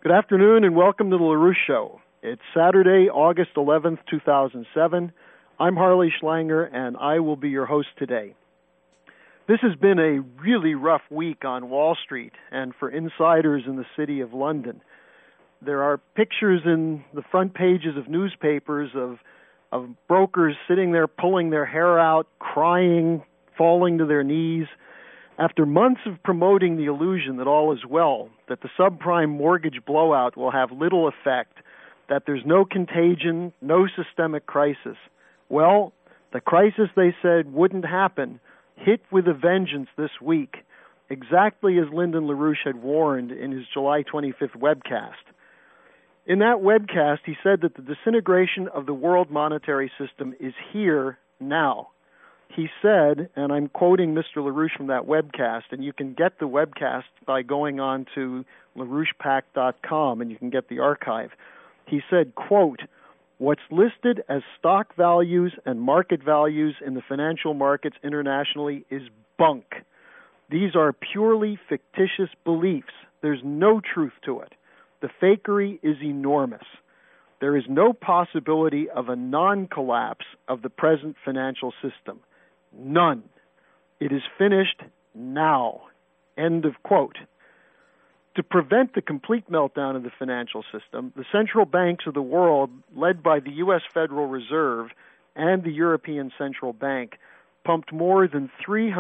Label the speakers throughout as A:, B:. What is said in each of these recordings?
A: Good afternoon and welcome to the LaRouche Show. It's Saturday, August 11th, 2007. I'm Harley Schlanger and I will be your host today. This has been a really rough week on Wall Street and for insiders in the city of London. There are pictures in the front pages of newspapers of brokers sitting there pulling their hair out, crying, falling to their knees. After months of promoting the illusion that all is well, that the subprime mortgage blowout will have little effect, that there's no contagion, no systemic crisis. Well, the crisis they said wouldn't happen hit with a vengeance this week, exactly as Lyndon LaRouche had warned in his July 25th webcast. In that webcast, he said that the disintegration of the world monetary system is here now. He said, and I'm quoting Mr. LaRouche from that webcast, and you can get the webcast by going on to LaRouchePAC.com, and you can get the archive. He said, quote, "What's listed as stock values and market values in the financial markets internationally is bunk. These are purely fictitious beliefs. There's no truth to it. The fakery is enormous. There is no possibility of a non-collapse of the present financial system. None. It is finished now." End of quote. To prevent the complete meltdown of the financial system, the central banks of the world, led by the U.S. Federal Reserve and the European Central Bank, pumped more than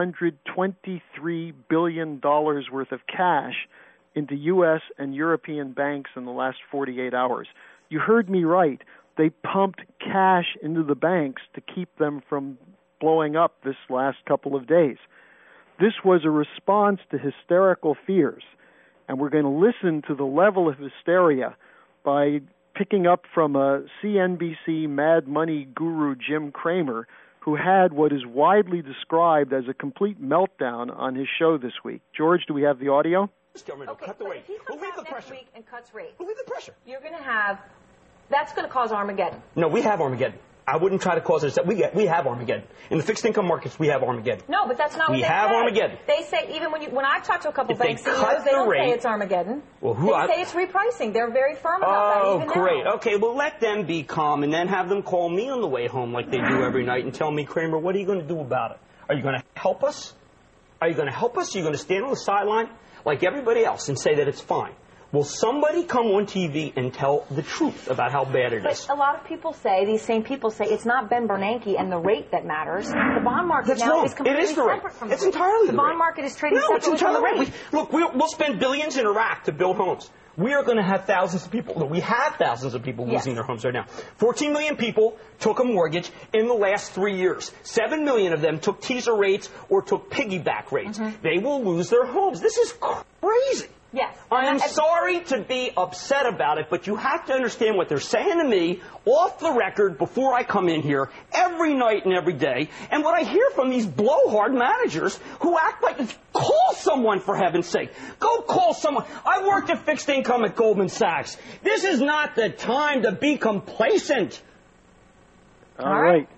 A: $323 billion worth of cash into U.S. and European banks in the last 48 hours. You heard me right. They pumped cash into the banks to keep them from blowing up this last couple of days. This was a response to hysterical fears, and we're going to listen to the level of hysteria by picking up from a CNBC Mad Money guru, Jim Cramer, who had what is widely described as a complete meltdown on his show this week. George, do we have the audio?
B: Okay, cut the rate. If he comes out next week and cuts rates,
C: Relieve the pressure.
B: you're going to have, that's going to cause Armageddon.
C: No, we have Armageddon. I wouldn't try to cause it. We have Armageddon. In the fixed income markets, we have Armageddon.
B: No, but that's not what
C: We
B: they
C: have
B: say.
C: Armageddon.
B: They say, even when I've talked to a couple
C: If they
B: bank CEOs,
C: cut
B: they
C: the
B: don't
C: rate-
B: say it's Armageddon.
C: Well,
B: they say it's repricing. They're very firm about that, even
C: great.
B: now.
C: Okay, well, let them be calm and then have them call me on the way home like they do every night and tell me, Cramer, what are you going to do about it? Are you going to help us? Are you going to help us? Are you going to stand on the sideline like everybody else and say that it's fine? Will somebody come on TV and tell the truth about how bad it is?
B: But a lot of people say, these same people say, it's not Ben Bernanke and the rate that matters. The bond market
C: That's
B: now
C: wrong.
B: is completely
C: It is the rate.
B: separate from the
C: It's
B: rate.
C: entirely
B: the
C: the
B: bond
C: rate.
B: market is trading
C: No, it's
B: separately from the
C: entirely
B: rate.
C: Look, we'll spend billions in Iraq to build homes. We are going to have thousands of people. We have thousands of people losing their homes right now. 14 million people took a mortgage in the last 3 years. 7 million of them took teaser rates or took piggyback rates. They will lose their homes. This is crazy.
B: Yes.
C: I'm sorry to be upset about it, but you have to understand what they're saying to me off the record before I come in here every night and every day, and what I hear from these blowhard managers who act like, call someone for heaven's sake. Go call someone. I worked at fixed income at Goldman Sachs. This is not the time to be complacent.
A: All right.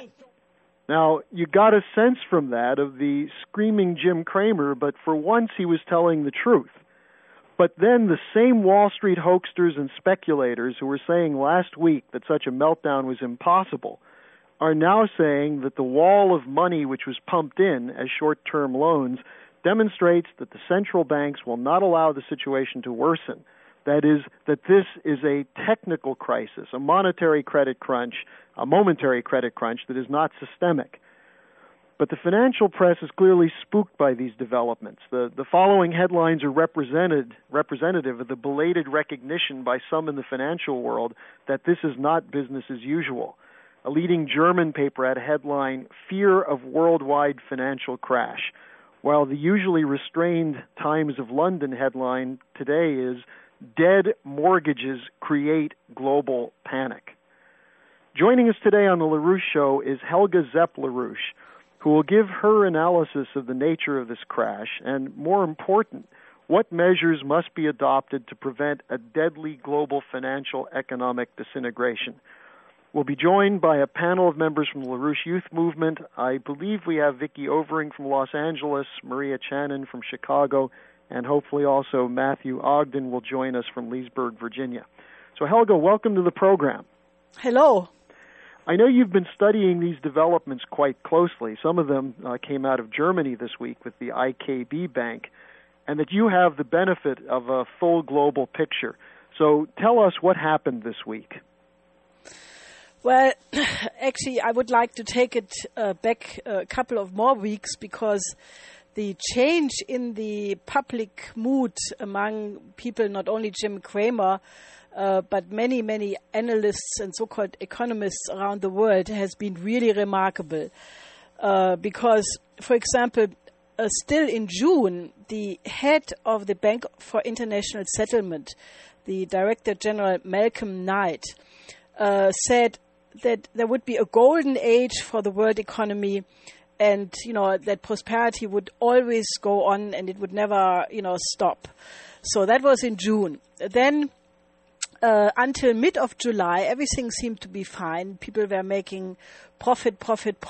A: Now, you got a sense from that of the screaming Jim Cramer, but for once he was telling the truth. But then the same Wall Street hoaxsters and speculators who were saying last week that such a meltdown was impossible are now saying that the wall of money which was pumped in as short-term loans demonstrates that the central banks will not allow the situation to worsen. That is, that this is a technical crisis, a monetary credit crunch, a momentary credit crunch that is not systemic. But the financial press is clearly spooked by these developments. The following headlines are representative of the belated recognition by some in the financial world that this is not business as usual. A leading German paper had a headline, "Fear of Worldwide Financial Crash," while the usually restrained Times of London headline today is, "Dead Mortgages Create Global Panic." Joining us today on the LaRouche Show is Helga Zepp-LaRouche, who will give her analysis of the nature of this crash and, more important, what measures must be adopted to prevent a deadly global financial economic disintegration. We'll be joined by a panel of members from the LaRouche Youth Movement. I believe we have Vicky Overing from Los Angeles, Maria Channon from Chicago, and hopefully also Matthew Ogden will join us from Leesburg, Virginia. So Helga, welcome to the program.
D: Hello.
A: I know you've been studying these developments quite closely. Some of them came out of Germany this week with the IKB Bank, and that you have the benefit of a full global picture. So tell us what happened this week.
D: Well, actually, I would like to take it back a couple of more weeks, because the change in the public mood among people, not only Jim Cramer, but many, many analysts and so-called economists around the world, has been really remarkable. Because, for example, still in June, the head of the Bank for International Settlement, the Director General Malcolm Knight, said that there would be a golden age for the world economy, and that prosperity would always go on and it would never stop. So that was in June. Then until mid of July, everything seemed to be fine. People were making profit.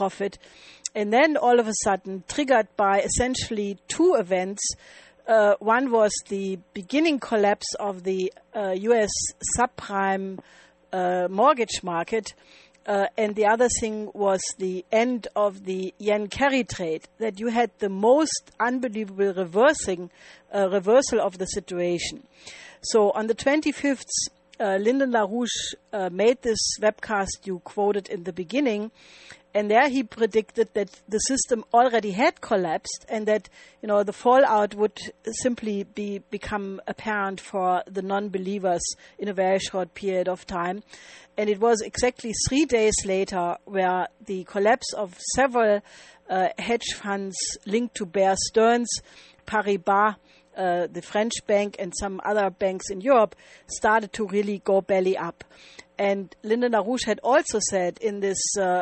D: And then all of a sudden, triggered by essentially two events, one was the beginning collapse of the U.S. subprime mortgage market, and the other thing was the end of the yen carry trade, that you had the most unbelievable reversal of the situation. So on the 25th, Lyndon LaRouche made this webcast you quoted in the beginning, and there he predicted that the system already had collapsed, and that the fallout would simply become apparent for the non-believers in a very short period of time. And it was exactly 3 days later where the collapse of several hedge funds linked to Bear Stearns, Paribas, the French bank, and some other banks in Europe started to really go belly up. And Lyndon LaRouche had also said in this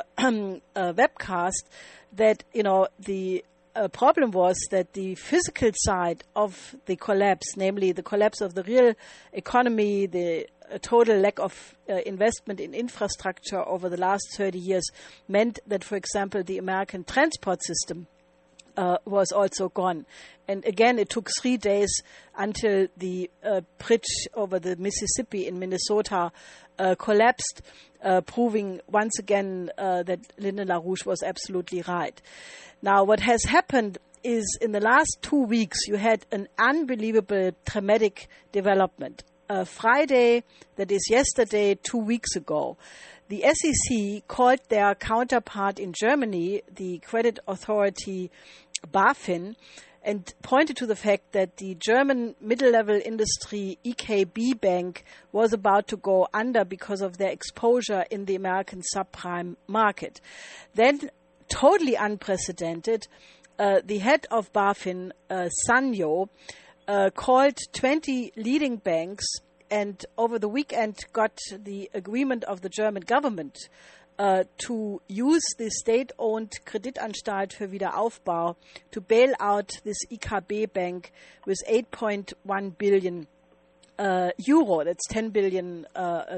D: webcast that the problem was that the physical side of the collapse, namely the collapse of the real economy, the total lack of investment in infrastructure over the last 30 years, meant that, for example, the American transport system was also gone. And again, it took 3 days until the bridge over the Mississippi in Minnesota collapsed, proving once again that Lyndon LaRouche was absolutely right. Now, what has happened is in the last 2 weeks, you had an unbelievable dramatic development. Friday, that is yesterday, 2 weeks ago, the SEC called their counterpart in Germany, the credit authority BaFin, and pointed to the fact that the German middle-level industry IKB Bank was about to go under because of their exposure in the American subprime market. Then, totally unprecedented, the head of BaFin, Sanyo, called 20 leading banks, and over the weekend got the agreement of the German government to use the state-owned Kreditanstalt für Wiederaufbau to bail out this IKB bank with 8.1 billion euro. That's $10 billion.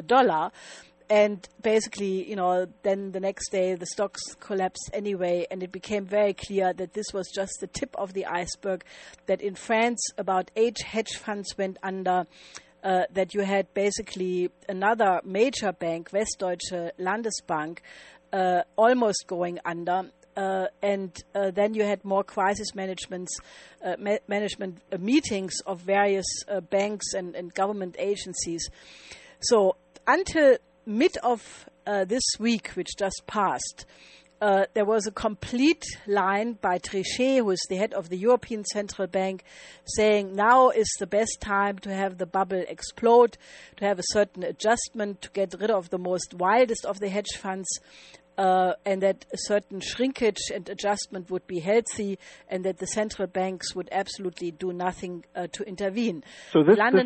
D: And basically, then the next day the stocks collapsed anyway, and it became very clear that this was just the tip of the iceberg, that in France about 8 hedge funds went under, that you had basically another major bank, Westdeutsche Landesbank, almost going under. And then you had more crisis management meetings of various banks and government agencies. So until mid of this week, which just passed, there was a complete line by Trichet, who is the head of the European Central Bank, saying now is the best time to have the bubble explode, to have a certain adjustment, to get rid of the most wildest of the hedge funds, and that a certain shrinkage and adjustment would be healthy, and that the central banks would absolutely do nothing to intervene.
A: So this last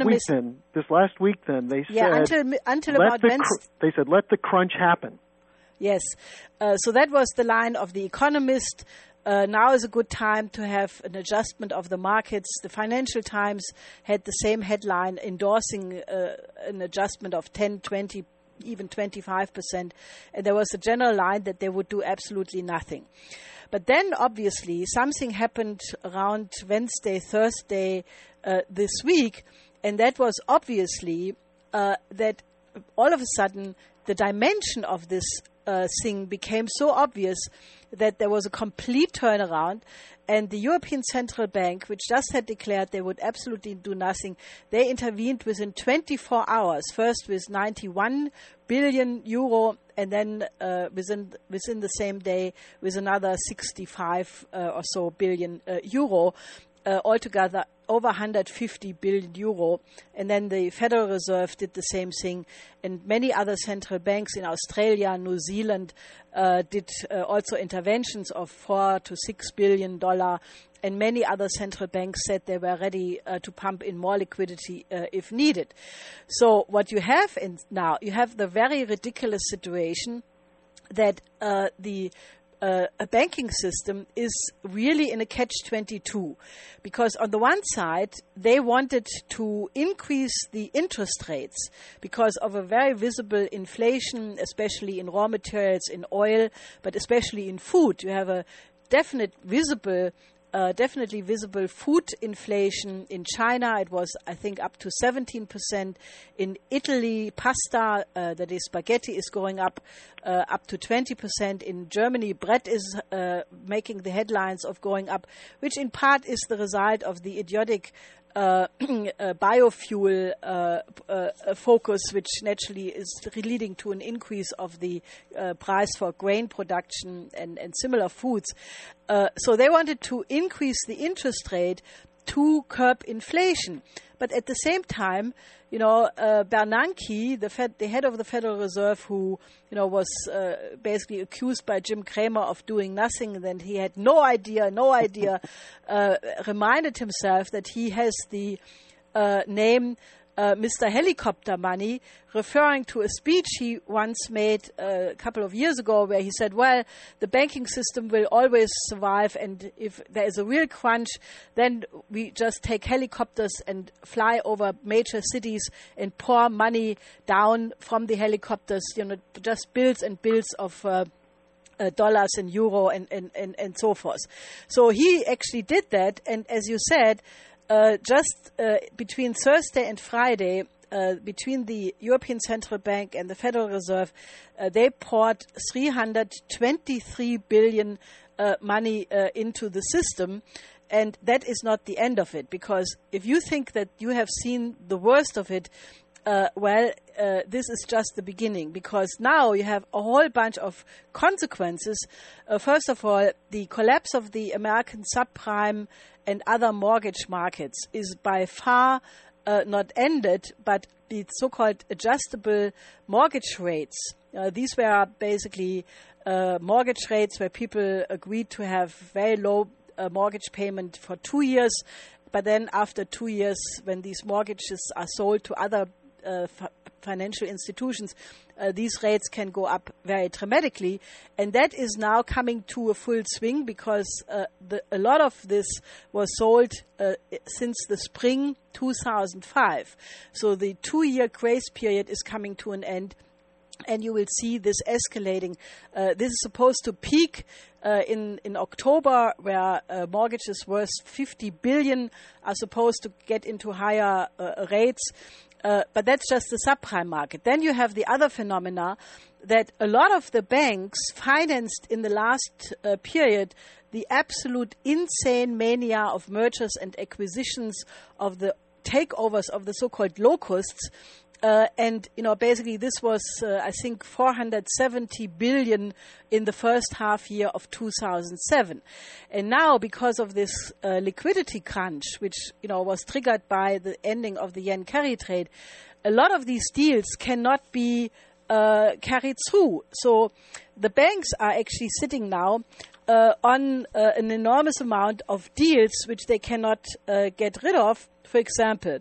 A: week, they said
D: until about Wednesday,
A: they said let the crunch happen.
D: Yes. So that was the line of The Economist. Now is a good time to have an adjustment of the markets. The Financial Times had the same headline endorsing an adjustment of 10, 20, even 25%. And there was a general line that they would do absolutely nothing. But then, obviously, something happened around Wednesday, Thursday this week, and that was obviously that all of a sudden the dimension of this thing became so obvious that there was a complete turnaround, and the European Central Bank, which just had declared they would absolutely do nothing, they intervened within 24 hours, first with 91 billion euro, and then within the same day with another 65 or so billion euro, altogether over 150 billion euro. And then the Federal Reserve did the same thing, and many other central banks in Australia, New Zealand did also interventions of $4 to $6 billion, and many other central banks said they were ready to pump in more liquidity if needed. So what you have now, you have the very ridiculous situation that a banking system is really in a catch-22, because on the one side they wanted to increase the interest rates because of a very visible inflation, especially in raw materials, in oil, but especially in food. You have a definitely visible food inflation. In China, it was, I think, up to 17%. In Italy, pasta, that is spaghetti, is going up to 20%. In Germany, bread is making the headlines of going up, which in part is the result of the idiotic biofuel focus, which naturally is leading to an increase of the price for grain production and similar foods. So they wanted to increase the interest rate to curb inflation. But at the same time, Bernanke, the head of the Federal Reserve, who was basically accused by Jim Cramer of doing nothing, and then he had no idea, reminded himself that he has the name Mr. Helicopter Money, referring to a speech he once made a couple of years ago where he said, well, the banking system will always survive, and if there is a real crunch, then we just take helicopters and fly over major cities and pour money down from the helicopters, just bills and bills of dollars and euro and so forth. So he actually did that, and as you said, just between Thursday and Friday, between the European Central Bank and the Federal Reserve, they poured 323 billion money into the system. And that is not the end of it, because if you think that you have seen the worst of it, this is just the beginning, because now you have a whole bunch of consequences. First of all, the collapse of the American subprime and other mortgage markets is by far not ended, but the so-called adjustable mortgage rates. These were basically mortgage rates where people agreed to have very low mortgage payment for 2 years, but then after 2 years, when these mortgages are sold to other financial institutions, these rates can go up very dramatically, and that is now coming to a full swing, because a lot of this was sold since the spring 2005. So the 2-year grace period is coming to an end, and you will see this escalating. This is supposed to peak in October, where mortgages worth 50 billion are supposed to get into higher rates. But that's just the subprime market. Then you have the other phenomena that a lot of the banks financed in the last period the absolute insane mania of mergers and acquisitions, of the takeovers of the so-called locusts. And basically this was, I think, 470 billion in the first half year of 2007. And now, because of this liquidity crunch, which, was triggered by the ending of the yen carry trade, a lot of these deals cannot be carried through. So the banks are actually sitting now on an enormous amount of deals which they cannot get rid of. For example,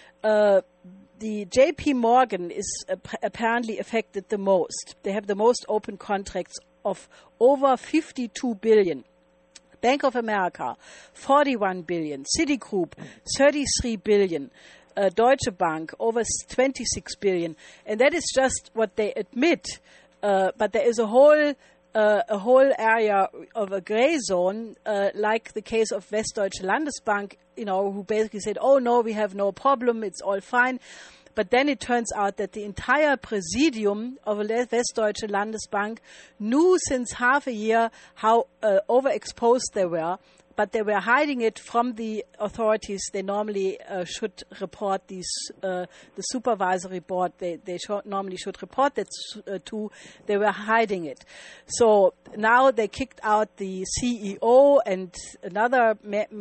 D: the JP Morgan is apparently affected the most. They have the most open contracts of over 52 billion. Bank of America, 41 billion. Citigroup, 33 billion. Deutsche Bank, over 26 billion. And that is just what they admit. But there is a whole a whole area of a gray zone, like the case of Westdeutsche Landesbank, who basically said, oh no, we have no problem, it's all fine. But then it turns out that the entire presidium of Westdeutsche Landesbank knew since half a year how overexposed they were, but they were hiding it from the authorities. They normally should report these, the supervisory board, they normally should report that to. They were hiding it. So now they kicked out the CEO and another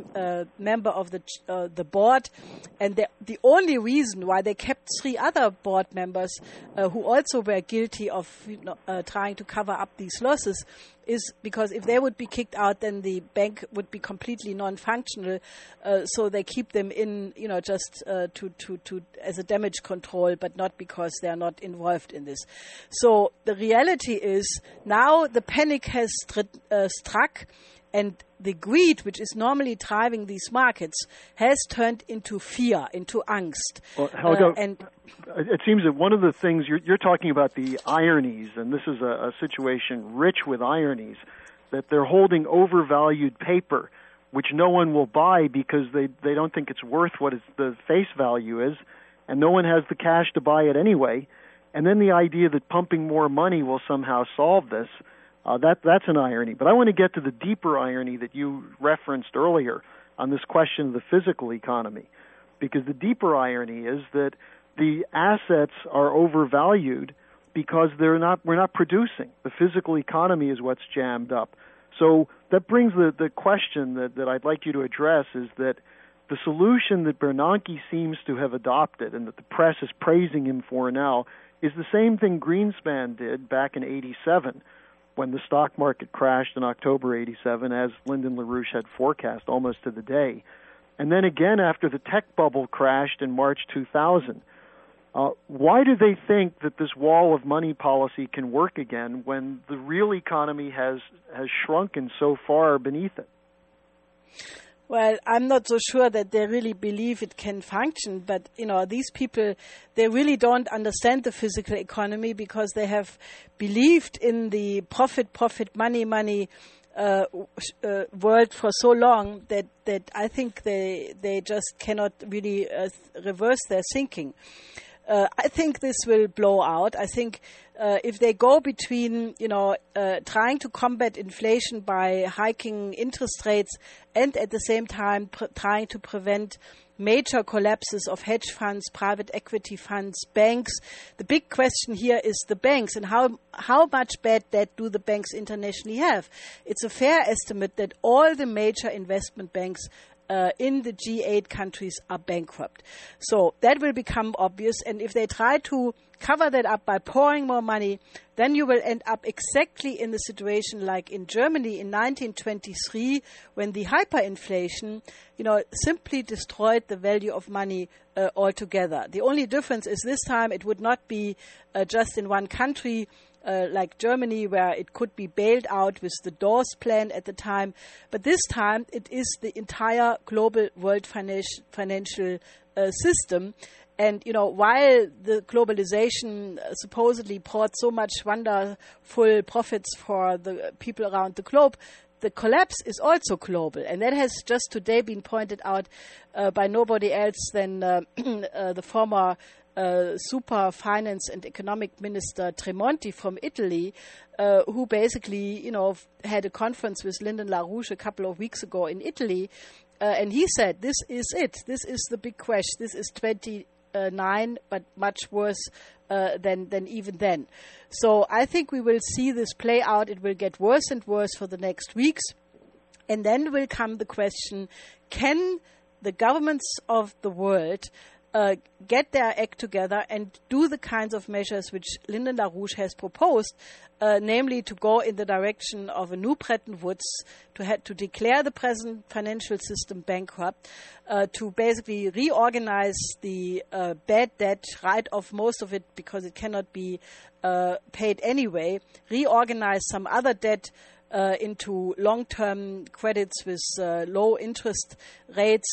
D: member of the board. And the only reason why they kept 3 other board members who also were guilty of trying to cover up these losses is because if they would be kicked out, then the bank would be completely non-functional. So they keep them in, just to as a damage control, but not because they are not involved in this. So the reality is now the panic has struck, and the greed, which is normally driving these markets, has turned into fear, into angst.
A: Well, Helga, it seems that one of the things you're talking about, the ironies, and this is a situation rich with ironies, that they're holding overvalued paper, which no one will buy because they don't think it's worth what the face value is, and no one has the cash to buy it anyway. And then the idea that pumping more money will somehow solve this, that's an irony. But I want to get to the deeper irony that you referenced earlier on this question of the physical economy, because the deeper irony is that the assets are overvalued because we're not producing. The physical economy is what's jammed up. So that brings the question that I'd like you to address is that the solution that Bernanke seems to have adopted and that the press is praising him for now is the same thing Greenspan did back in '87 when the stock market crashed in October '87, as Lyndon LaRouche had forecast almost to the day. And then again after the tech bubble crashed in March 2000. Why do they think that this wall of money policy can work again when the real economy has shrunken so far beneath it?
D: Well, I'm not so sure that they really believe it can function, but, these people, they really don't understand the physical economy because they have believed in the profit, money world for so long that I think they just cannot really reverse their thinking. I think this will blow out. I think if they go between, trying to combat inflation by hiking interest rates and at the same time trying to prevent major collapses of hedge funds, private equity funds, banks. The big question here is the banks and how much bad debt do the banks internationally have. It's a fair estimate that all the major investment banks in the G8 countries are bankrupt. So that will become obvious, and if they try to cover that up by pouring more money, then you will end up exactly in the situation like in Germany in 1923 when the hyperinflation, simply destroyed the value of money altogether. The only difference is this time it would not be just in one country, like Germany, where it could be bailed out with the Dawes plan at the time. But this time, it is the entire global world financial system. And, while the globalization supposedly brought so much wonderful profits for the people around the globe, the collapse is also global. And that has just today been pointed out by nobody else than the former super finance and economic minister Tremonti from Italy, who basically, had a conference with Lyndon LaRouche a couple of weeks ago in Italy, and he said, this is it. This is the big crash. This is 29, but much worse than even then. So I think we will see this play out. It will get worse and worse for the next weeks. And then will come the question, can the governments of the world get their act together and do the kinds of measures which Lyndon LaRouche has proposed, namely to go in the direction of a new Bretton Woods, to declare the present financial system bankrupt, to basically reorganize the bad debt, write off most of it because it cannot be paid anyway, reorganize some other debt into long-term credits with low interest rates,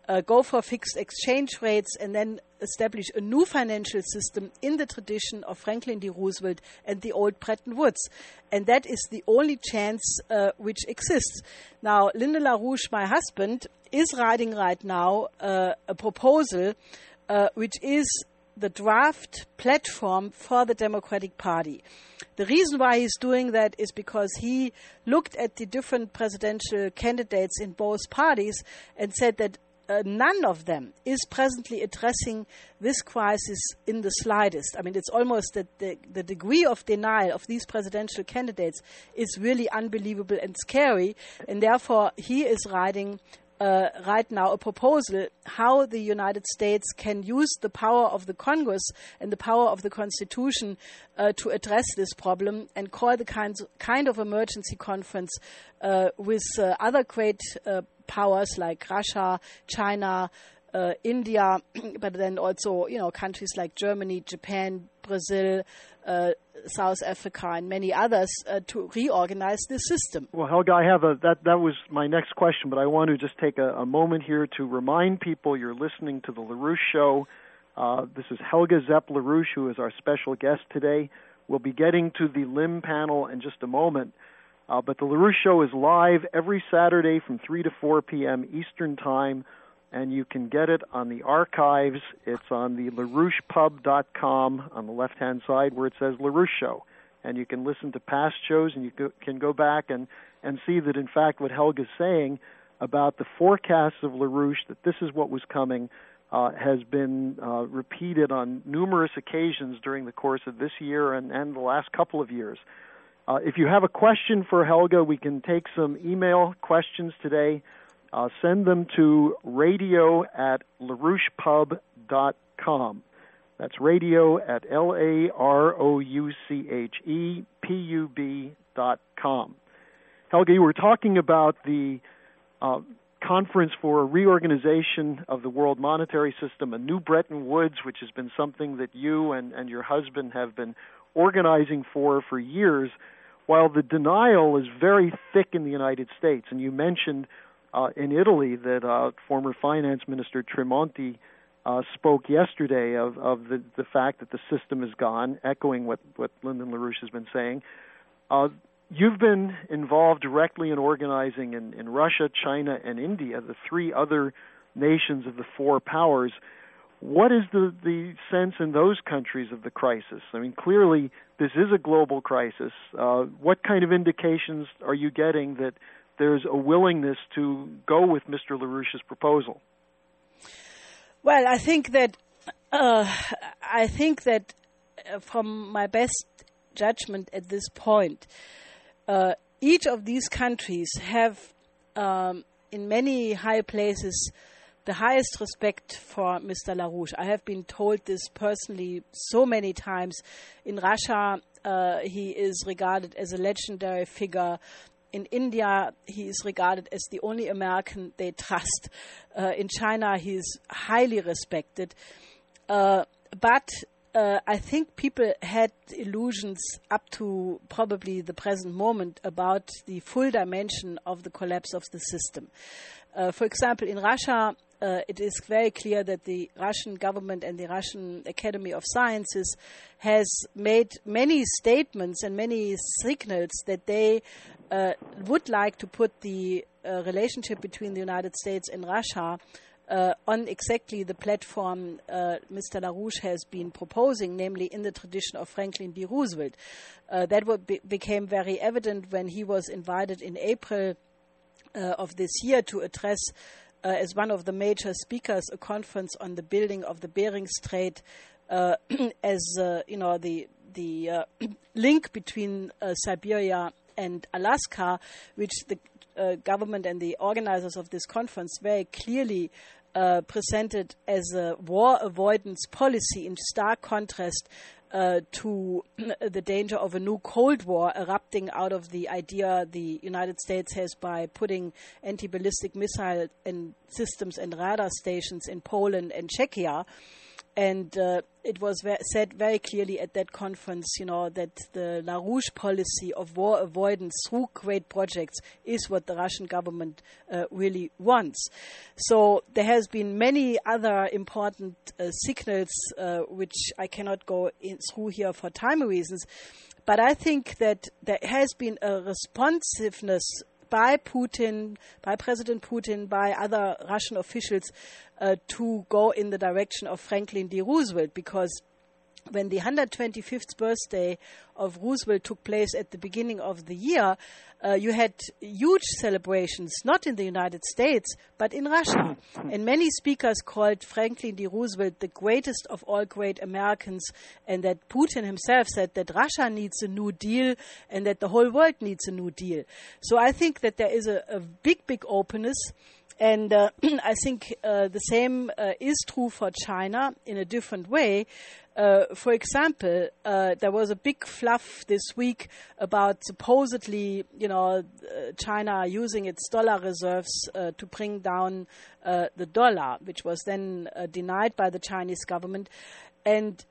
D: go for fixed exchange rates, and then establish a new financial system in the tradition of Franklin D. Roosevelt and the old Bretton Woods. And that is the only chance which exists. Now, Lyndon LaRouche, my husband, is writing right now a proposal which is the draft platform for the Democratic Party. The reason why he's doing that is because he looked at the different presidential candidates in both parties and said that none of them is presently addressing this crisis in the slightest. I mean, it's almost that the degree of denial of these presidential candidates is really unbelievable and scary, and therefore he is writing right now a proposal how the United States can use the power of the Congress and the power of the Constitution to address this problem, and call the kind of emergency conference with other great powers like Russia, China, India, but then also, countries like Germany, Japan, Brazil, South Africa, and many others to reorganize the system.
A: Well, Helga, I have that was my next question, but I want to just take a moment here to remind people you're listening to the LaRouche Show. This is Helga Zepp LaRouche, who is our special guest today. We'll be getting to the LIM panel in just a moment. But the LaRouche Show is live every Saturday from 3 to 4 p.m. Eastern Time, and you can get it on the archives. It's on the LaRouchePub.com on the left-hand side where it says LaRouche Show. And you can listen to past shows, and you can go back and see that, in fact, what Helga's saying about the forecasts of LaRouche, that this is what was coming, has been repeated on numerous occasions during the course of this year and the last couple of years. If you have a question for Helga, we can take some email questions today. Send them to radio@LaRouchePub.com. That's radio@LaRouchePub.com. Helga, you were talking about the Conference for Reorganization of the World Monetary System, a new Bretton Woods, which has been something that you and your husband have been organizing for years, while the denial is very thick in the United States. And you mentioned in Italy that former Finance Minister Tremonti spoke yesterday of the fact that the system is gone, echoing what Lyndon LaRouche has been saying. You've been involved directly in organizing in Russia, China, and India, the three other nations of the four powers. What is the sense in those countries of the crisis? I mean, clearly this is a global crisis. What kind of indications are you getting that there's a willingness to go with Mr. LaRouche's proposal?
D: Well, I think that from my best judgment at this point, each of these countries have, in many high places, the highest respect for Mr. LaRouche. I have been told this personally so many times. In Russia, he is regarded as a legendary figure. In India, he is regarded as the only American they trust. In China, he is highly respected. But I think people had illusions up to probably the present moment about the full dimension of the collapse of the system. For example, in Russia, it is very clear that the Russian government and the Russian Academy of Sciences has made many statements and many signals that they would like to put the relationship between the United States and Russia on exactly the platform Mr. LaRouche has been proposing, namely in the tradition of Franklin D. Roosevelt. That became very evident when he was invited in April of this year to address as one of the major speakers a conference on the building of the Bering Strait as the link between Siberia and Alaska, which the government and the organizers of this conference very clearly presented as a war avoidance policy, in stark contrast to the danger of a new Cold War erupting out of the idea the United States has by putting anti-ballistic missile and systems and radar stations in Poland and Czechia. And it was said very clearly at that conference, that the LaRouche policy of war avoidance through great projects is what the Russian government really wants. So there has been many other important signals, which I cannot go through here for time reasons. But I think that there has been a responsiveness by Putin, by President Putin, by other Russian officials to go in the direction of Franklin D. Roosevelt, because when the 125th birthday of Roosevelt took place at the beginning of the year, you had huge celebrations, not in the United States, but in Russia. And many speakers called Franklin D. Roosevelt the greatest of all great Americans, and that Putin himself said that Russia needs a New Deal and that the whole world needs a New Deal. So I think that there is a big, big openness. And I think the same is true for China in a different way. For example, there was a big fluff this week about supposedly, China using its dollar reserves to bring down the dollar, which was then denied by the Chinese government. And,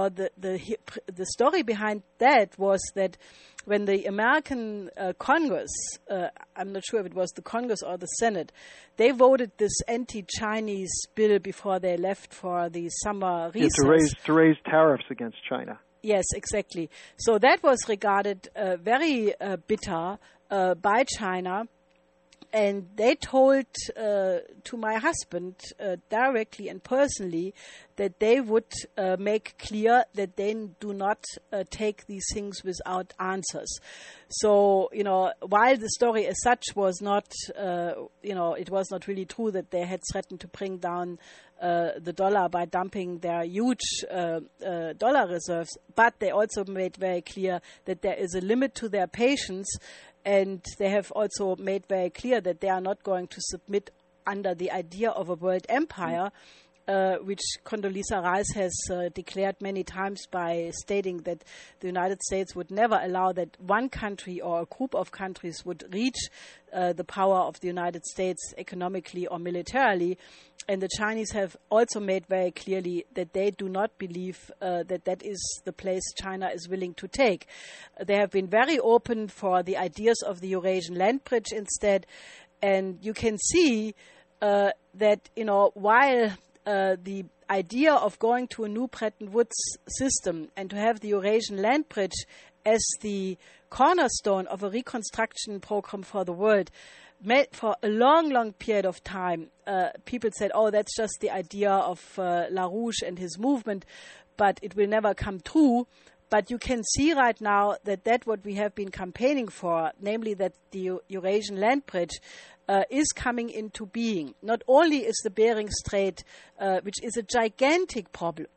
D: the story behind that was that when the American Congress, I'm not sure if it was the Congress or the Senate, they voted this anti-Chinese bill before they left for the summer recess.
A: To raise tariffs against China.
D: Yes, exactly. So that was regarded very bitter by China. And they told to my husband directly and personally that they would make clear that they do not take these things without answers. So, while the story as such was not, it was not really true that they had threatened to bring down the dollar by dumping their huge dollar reserves, but they also made very clear that there is a limit to their patience. And they have also made very clear that they are not going to submit under the idea of a world empire, which Condoleezza Rice has declared many times by stating that the United States would never allow that one country or a group of countries would reach the power of the United States economically or militarily. And the Chinese have also made very clearly that they do not believe that is the place China is willing to take. They have been very open for the ideas of the Eurasian land bridge instead. And you can see that, while the idea of going to a new Bretton Woods system and to have the Eurasian land bridge as the cornerstone of a reconstruction program for the world, for a long, long period of time, people said, that's just the idea of LaRouche and his movement, but it will never come true. But you can see right now that what we have been campaigning for, namely that the Eurasian land bridge is coming into being. Not only is the Bering Strait, which is a gigantic project.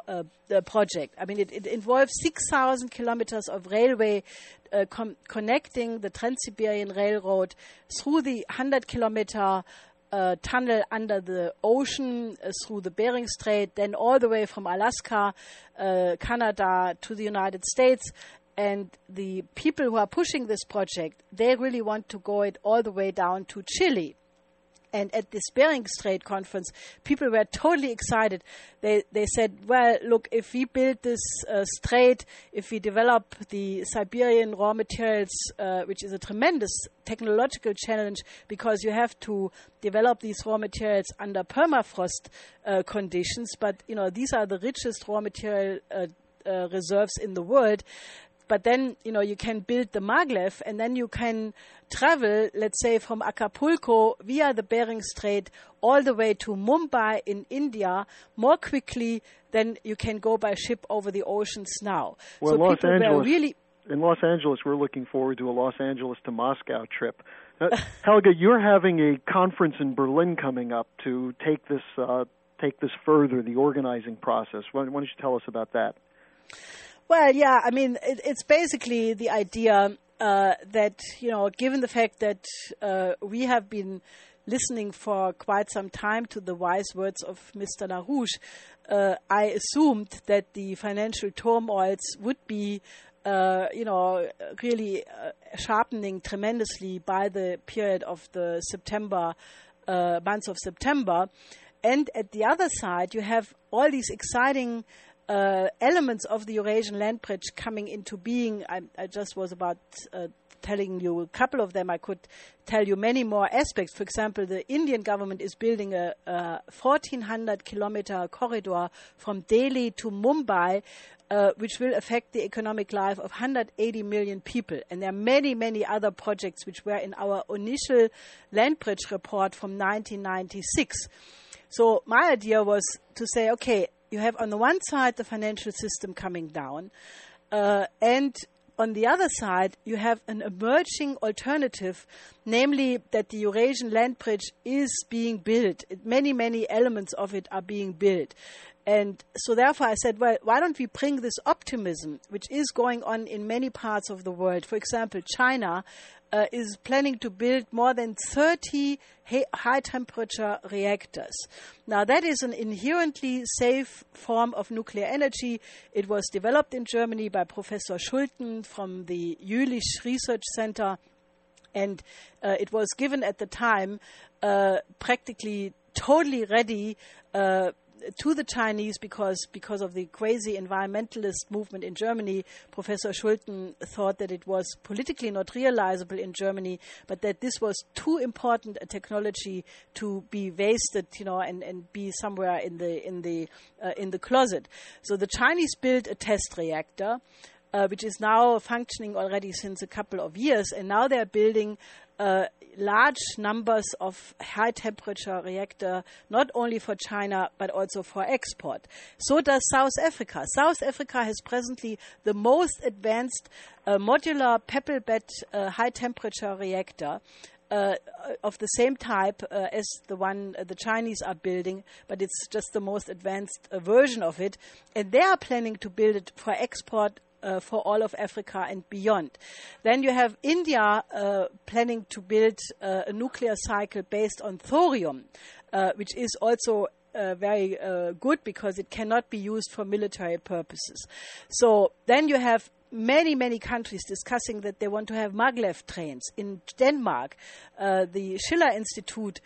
D: I mean, it involves 6,000 kilometers of railway connecting the Trans-Siberian Railroad through the 100-kilometer tunnel under the ocean through the Bering Strait, then all the way from Alaska, Canada to the United States. And the people who are pushing this project, they really want to go it all the way down to Chile. And at this Bering Strait conference, people were totally excited. They said, well, look, if we build this strait, if we develop the Siberian raw materials, which is a tremendous technological challenge because you have to develop these raw materials under permafrost conditions. But, these are the richest raw material reserves in the world. But then, you can build the maglev and then you can travel, let's say, from Acapulco via the Bering Strait all the way to Mumbai in India more quickly than you can go by ship over the oceans now.
A: Well,
D: so
A: in Los Angeles, we're looking forward to a Los Angeles to Moscow trip. Helga, you're having a conference in Berlin coming up to take this further, the organizing process. Why don't you tell us about that?
D: Well, yeah, I mean, it's basically the idea that, given the fact that we have been listening for quite some time to the wise words of Mr. LaRouche, I assumed that the financial turmoils would be, really sharpening tremendously by the period of the month of September. And at the other side, you have all these exciting elements of the Eurasian land bridge coming into being. I just was about telling you a couple of them. I could tell you many more aspects. For example, the Indian government is building a 1,400-kilometer corridor from Delhi to Mumbai, which will affect the economic life of 180 million people. And there are many, many other projects which were in our initial land bridge report from 1996. So my idea was to say, okay, you have on the one side the financial system coming down, and on the other side you have an emerging alternative, namely that the Eurasian land bridge is being built. Many, many elements of it are being built. And so therefore I said, well, why don't we bring this optimism, which is going on in many parts of the world. For example, China is planning to build more than 30 high-temperature reactors. Now, that is an inherently safe form of nuclear energy. It was developed in Germany by Professor Schulten from the Jülich Research Center, and it was given at the time practically totally ready to the Chinese because of the crazy environmentalist movement in Germany. Professor Schulten thought that it was politically not realizable in Germany, but that this was too important a technology to be wasted, and be somewhere in the closet. So the Chinese built a test reactor, which is now functioning already since a couple of years, and now they're building large numbers of high-temperature reactor, not only for China, but also for export. So does South Africa. South Africa has presently the most advanced modular pebble bed high-temperature reactor of the same type as the one the Chinese are building, but it's just the most advanced version of it. And they are planning to build it for export for all of Africa and beyond. Then you have India planning to build a nuclear cycle based on thorium, which is also very good because it cannot be used for military purposes. So then you have many, many countries discussing that they want to have maglev trains. In Denmark, the Schiller Institute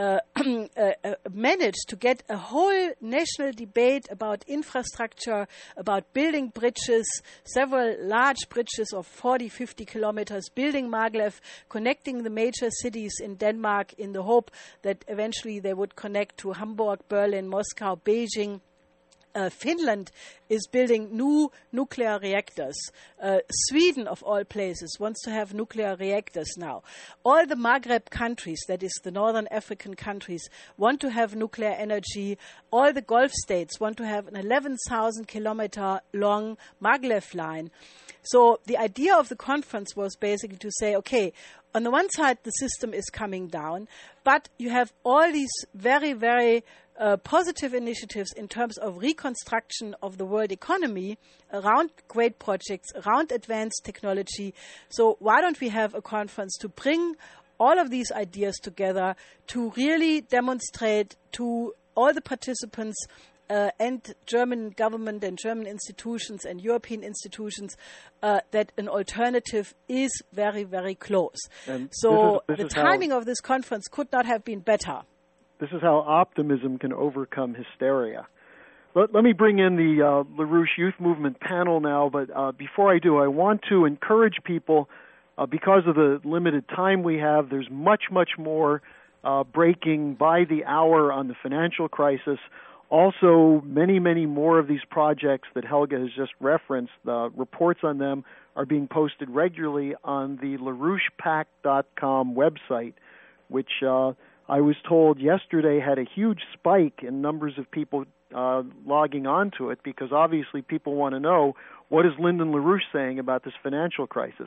D: managed to get a whole national debate about infrastructure, about building bridges, several large bridges of 40, 50 kilometers, building maglev, connecting the major cities in Denmark in the hope that eventually they would connect to Hamburg, Berlin, Moscow, Beijing. Finland is building new nuclear reactors. Sweden, of all places, wants to have nuclear reactors now. All the Maghreb countries, that is the northern African countries, want to have nuclear energy. All the Gulf states want to have an 11,000-kilometer long maglev line. So the idea of the conference was basically to say, okay, on the one side, the system is coming down, but you have all these very, very positive initiatives in terms of reconstruction of the world economy around great projects, around advanced technology. So why don't we have a conference to bring all of these ideas together to really demonstrate to all the participants and German government and German institutions and European institutions that an alternative is very, very close. And so the timing of this conference could not have been better.
A: This is how optimism can overcome hysteria. Let me bring in the LaRouche Youth Movement panel now, but before I do, I want to encourage people, because of the limited time we have, there's much, much more breaking by the hour on the financial crisis. Also, many, many more of these projects that Helga has just referenced, reports on them are being posted regularly on the LaRouchePAC.com website, which I was told yesterday had a huge spike in numbers of people logging onto it, because obviously people want to know, what is Lyndon LaRouche saying about this financial crisis?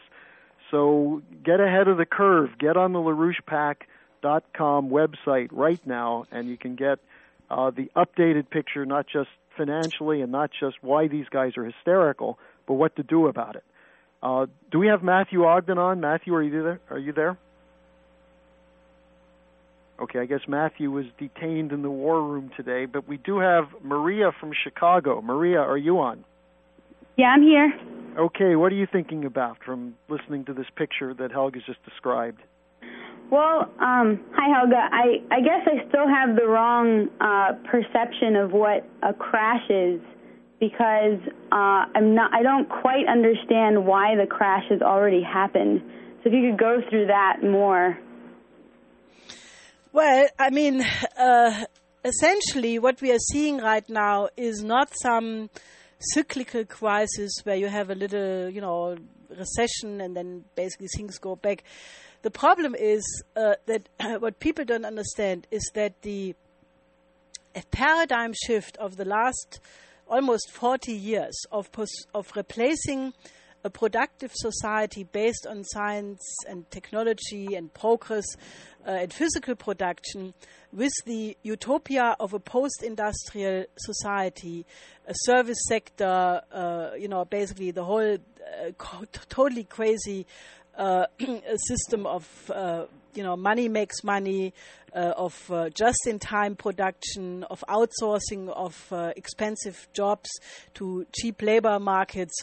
A: So get ahead of the curve. Get on the LaRouchePAC.com website right now, and you can get the updated picture, not just financially and not just why these guys are hysterical, but what to do about it. Do we have Matthew Ogden on? Matthew, are you there? Okay, I guess Matthew was detained in the war room today, but we do have Maria from Chicago. Maria, are you on?
E: Yeah, I'm here.
A: Okay, what are you thinking about from listening to this picture that Helga's just described?
E: Well, hi Helga. I guess I still have the wrong perception of what a crash is, because I don't quite understand why the crash has already happened. So if you could go through that more.
D: Well, I mean, essentially what we are seeing right now is not some cyclical crisis where you have a little, recession and then basically things go back. The problem is that what people don't understand is that the paradigm shift of the last almost 40 years of replacing a productive society based on science and technology and progress and physical production with the utopia of a post-industrial society, a service sector, basically the whole totally crazy system of, money makes money, of just-in-time production, of outsourcing of expensive jobs to cheap labor markets,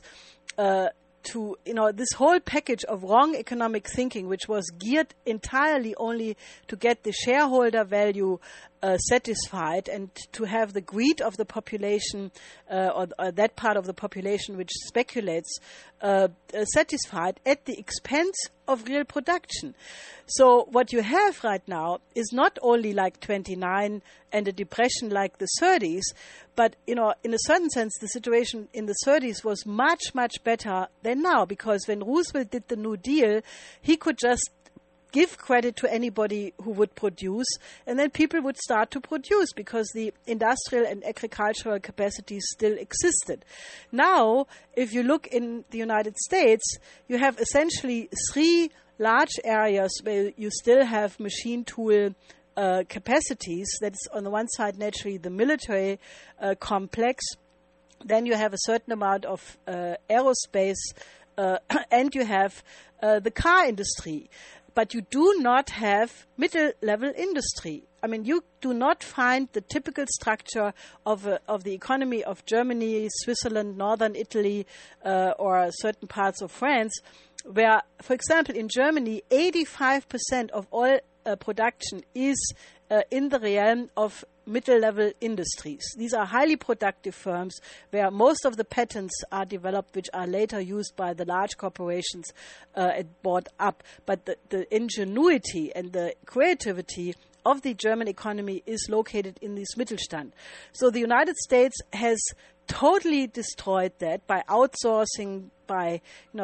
D: to this whole package of wrong economic thinking, which was geared entirely only to get the shareholder value satisfied and to have the greed of the population or that part of the population which speculates satisfied at the expense of real production. So what you have right now is not only like 29 and a depression like the 30s, but in a certain sense the situation in the 30s was much, much better than now, because when Roosevelt did the New Deal, he could just give credit to anybody who would produce, and then people would start to produce because the industrial and agricultural capacities still existed. Now, if you look in the United States, you have essentially three large areas where you still have machine tool capacities. That's on the one side, naturally, the military complex. Then you have a certain amount of aerospace, and you have the car industry. But you do not have middle-level industry. I mean, you do not find the typical structure of the economy of Germany, Switzerland, northern Italy, or certain parts of France, where, for example, in Germany, 85% of all production is in the realm of middle-level industries. These are highly productive firms where most of the patents are developed, which are later used by the large corporations and bought up. But the ingenuity and the creativity of the German economy is located in this Mittelstand. So the United States has totally destroyed that by outsourcing, by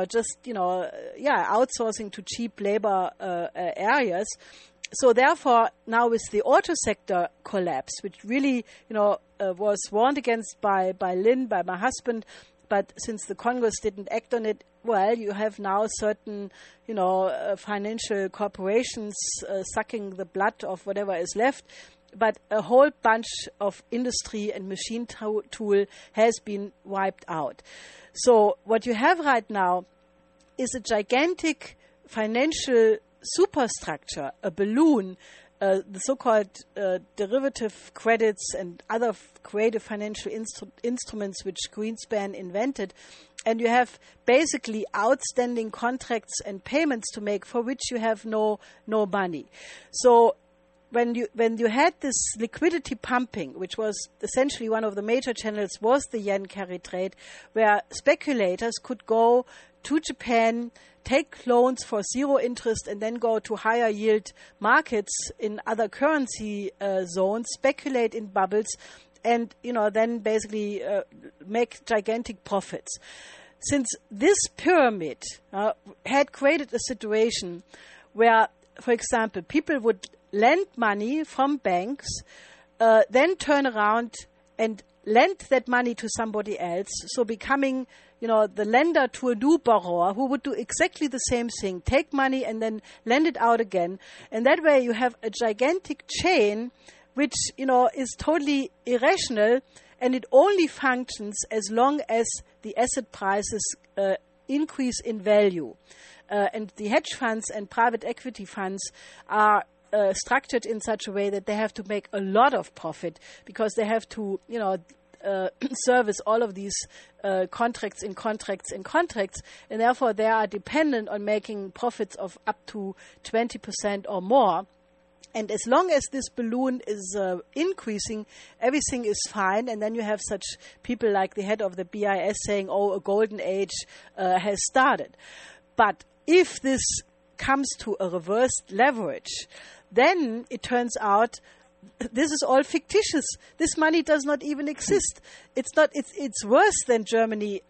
D: outsourcing to cheap labor areas. So therefore, now with the auto sector collapse, which really, was warned against by Lynn, by my husband, but since the Congress didn't act on it, well, you have now certain, financial corporations sucking the blood of whatever is left. But a whole bunch of industry and machine tool has been wiped out. So what you have right now is a gigantic financial superstructure, a balloon, the so-called derivative credits and other creative financial instruments which Greenspan invented. And you have basically outstanding contracts and payments to make for which you have no money. So when you had this liquidity pumping, which was essentially one of the major channels, was the yen carry trade, where speculators could go to Japan, take loans for zero interest, and then go to higher yield markets in other currency zones, speculate in bubbles, and then basically make gigantic profits. Since this pyramid had created a situation where, for example, people would lend money from banks, then turn around and lend that money to somebody else, so becoming the lender to a new borrower who would do exactly the same thing, take money and then lend it out again. And that way you have a gigantic chain which, is totally irrational, and it only functions as long as the asset prices increase in value. And the hedge funds and private equity funds are structured in such a way that they have to make a lot of profit, because they have to, service all of these contracts, and therefore they are dependent on making profits of up to 20% or more. And as long as this balloon is increasing, everything is fine. And then you have such people like the head of the BIS saying, oh, a golden age has started. But if this comes to a reversed leverage, then it turns out this is all fictitious. This money does not even exist. It's worse than Germany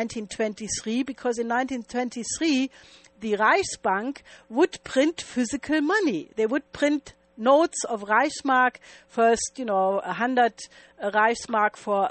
D: 1923, because in 1923 the Reichsbank would print physical money. They would print notes of Reichsmark, first, 100 Reichsmark for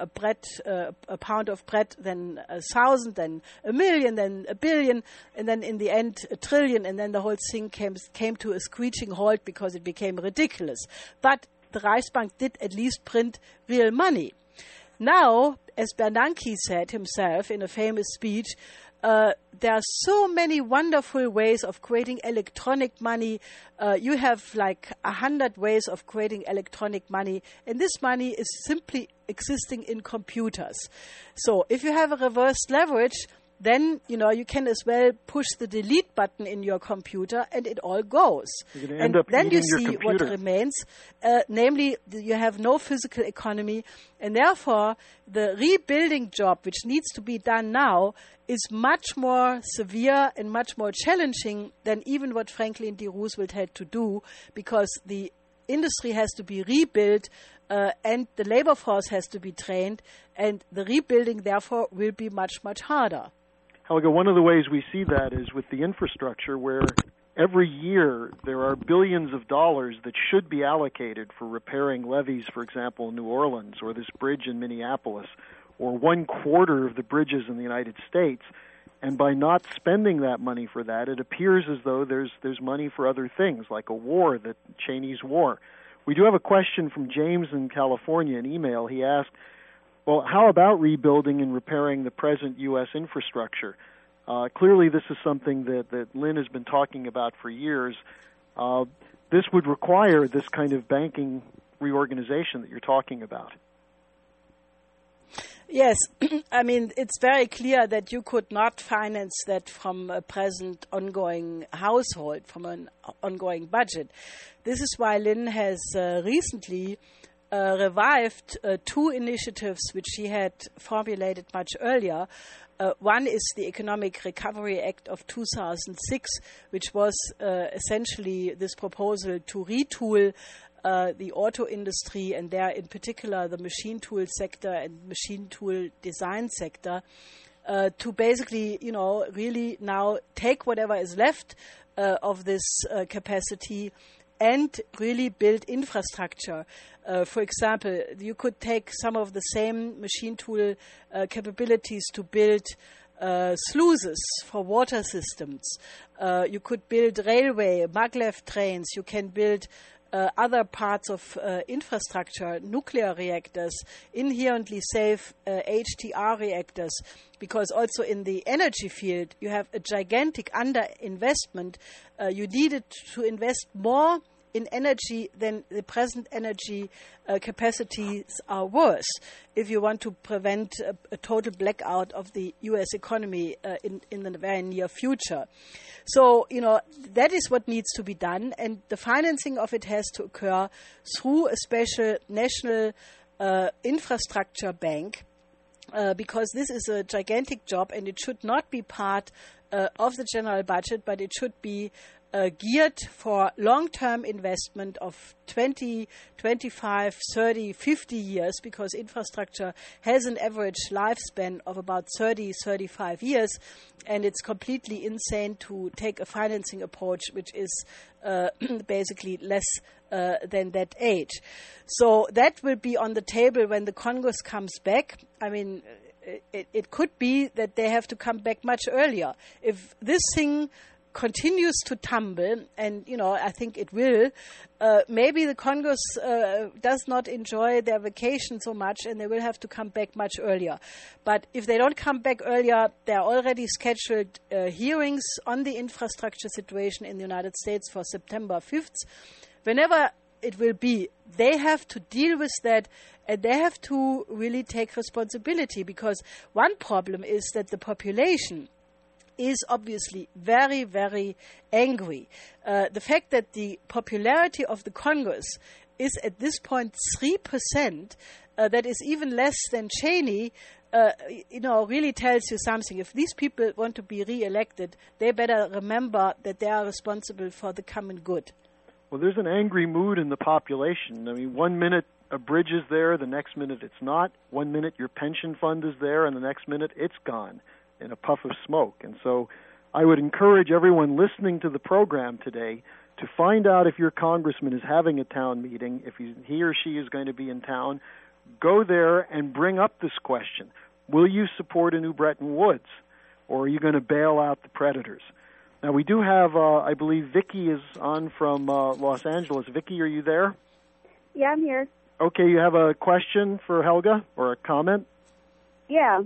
D: a pound of bread, then 1,000, then 1,000,000, then 1,000,000,000, and then in the end 1,000,000,000,000, and then the whole thing came to a screeching halt because it became ridiculous. But the Reichsbank did at least print real money. Now, as Bernanke said himself in a famous speech, there are so many wonderful ways of creating electronic money. You have like 100 ways of creating electronic money, and this money is simply existing in computers. So if you have a reversed leverage, then you can as well push the delete button in your computer and it all goes.
A: And then you see
D: what remains, namely you have no physical economy, and therefore the rebuilding job which needs to be done now is much more severe and much more challenging than even what Franklin D. Roosevelt had to do, because the industry has to be rebuilt and the labor force has to be trained, and the rebuilding therefore will be much, much harder.
A: Helga, one of the ways we see that is with the infrastructure, where every year there are billions of dollars that should be allocated for repairing levees, for example, in New Orleans, or this bridge in Minneapolis, or 1/4 of the bridges in the United States. And by not spending that money for that, it appears as though there's money for other things, like a war, the Chinese war. We do have a question from James in California, an email. He asked, well, how about rebuilding and repairing the present U.S. infrastructure? Clearly, this is something that Lynn has been talking about for years. This would require this kind of banking reorganization that you're talking about.
D: Yes, I mean, it's very clear that you could not finance that from a present ongoing household, from an ongoing budget. This is why Lynn has recently revived two initiatives which she had formulated much earlier. One is the Economic Recovery Act of 2006, which was essentially this proposal to retool the auto industry, and there in particular the machine tool sector and machine tool design sector, to basically, really now take whatever is left of this capacity and really build infrastructure. For example, you could take some of the same machine tool capabilities to build sluices for water systems. You could build railway, maglev trains. You can build other parts of infrastructure, nuclear reactors, inherently safe HTR reactors, because also in the energy field you have a gigantic underinvestment. You needed to invest more in energy than the present energy capacities are worth if you want to prevent a total blackout of the U.S. economy in the very near future. So, that is what needs to be done, and the financing of it has to occur through a special national infrastructure bank, because this is a gigantic job and it should not be part of the general budget, but it should be geared for long-term investment of 20, 25, 30, 50 years, because infrastructure has an average lifespan of about 30, 35 years, and it's completely insane to take a financing approach which is basically less than that age. So that will be on the table when the Congress comes back. I mean, it could be that they have to come back much earlier. If this thing continues to tumble, and I think it will, maybe the Congress does not enjoy their vacation so much, and they will have to come back much earlier. But if they don't come back earlier, there are already scheduled hearings on the infrastructure situation in the United States for September 5th. Whenever it will be, they have to deal with that And they have to really take responsibility, because one problem is that the population is obviously very, very angry. The fact that the popularity of the Congress is at this point 3%, that is even less than Cheney, really tells you something. If these people want to be re-elected, they better remember that they are responsible for the common good.
A: Well, there's an angry mood in the population. I mean, 1 minute a bridge is there, the next minute it's not. 1 minute your pension fund is there, and the next minute it's gone in a puff of smoke. And so I would encourage everyone listening to the program today to find out if your congressman is having a town meeting, if he or she is going to be in town. Go there and bring up this question. Will you support a new Bretton Woods, or are you going to bail out the predators? Now, we do have, I believe, Vicki is on from Los Angeles. Vicki, are you there?
F: Yeah, I'm here.
A: Okay, you have a question for Helga or a comment?
F: Yeah.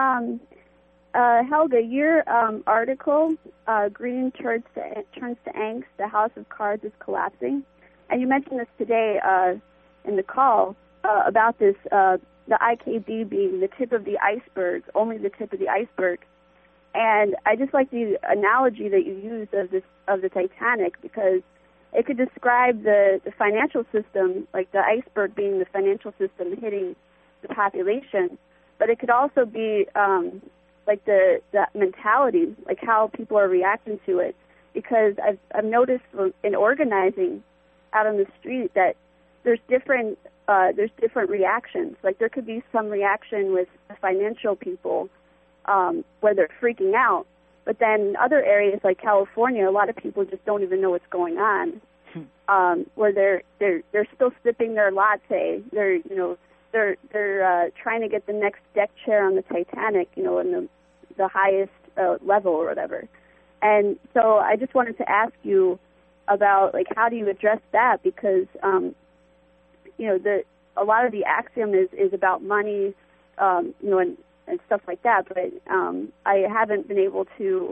F: Helga, your article, Green Turns to Angst, the House of Cards is Collapsing, and you mentioned this today in the call about this, the IKB being the tip of the iceberg, only the tip of the iceberg. And I just like the analogy that you used of the Titanic, because it could describe the financial system, like the iceberg being the financial system hitting the population, but it could also be like the mentality, like how people are reacting to it. Because I've noticed in organizing out on the street that there's different reactions. Like there could be some reaction with the financial people where they're freaking out, but then in other areas like California, a lot of people just don't even know what's going on. Where they're still sipping their latte. They're trying to get the next deck chair on the Titanic, in the highest level or whatever. And so I just wanted to ask you about, like, how do you address that? Because a lot of the axiom is about money, and stuff like that. But I haven't been able to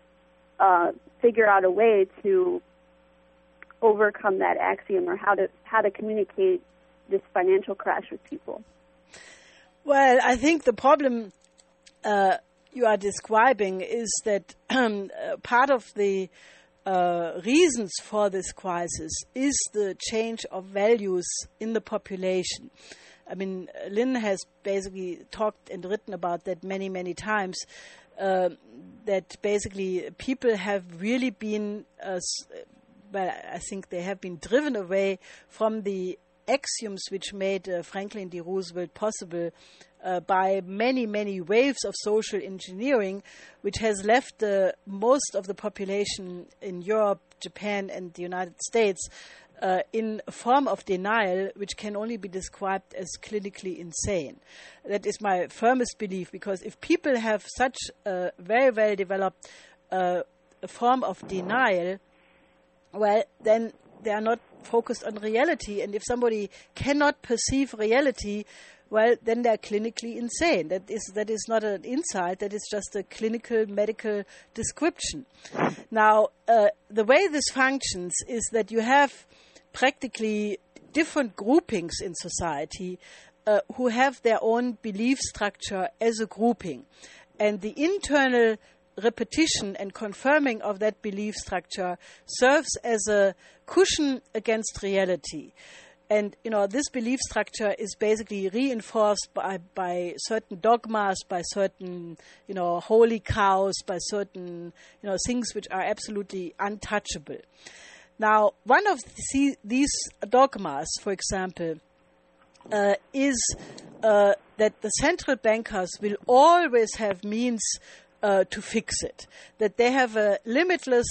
F: figure out a way to overcome that axiom, or how to communicate this financial crash with people.
D: Well, I think the problem you are describing is that part of the reasons for this crisis is the change of values in the population. I mean, Lynn has basically talked and written about that many, many times, that basically people have really been, I think they have been driven away from the axioms which made Franklin D. Roosevelt possible by many, many waves of social engineering, which has left most of the population in Europe, Japan, and the United States in a form of denial which can only be described as clinically insane. That is my firmest belief, because if people have such a very well developed form of denial, well, then they are not focused on reality. And if somebody cannot perceive reality, well, then they're clinically insane. That is not an insult. That is just a clinical medical description. Now, the way this functions is that you have practically different groupings in society who have their own belief structure as a grouping. And the internal repetition and confirming of that belief structure serves as a cushion against reality. And, this belief structure is basically reinforced by certain dogmas, by certain, holy cows, by certain, things which are absolutely untouchable. Now, one of these dogmas, for example, is that the central bankers will always have means to fix it, that they have a limitless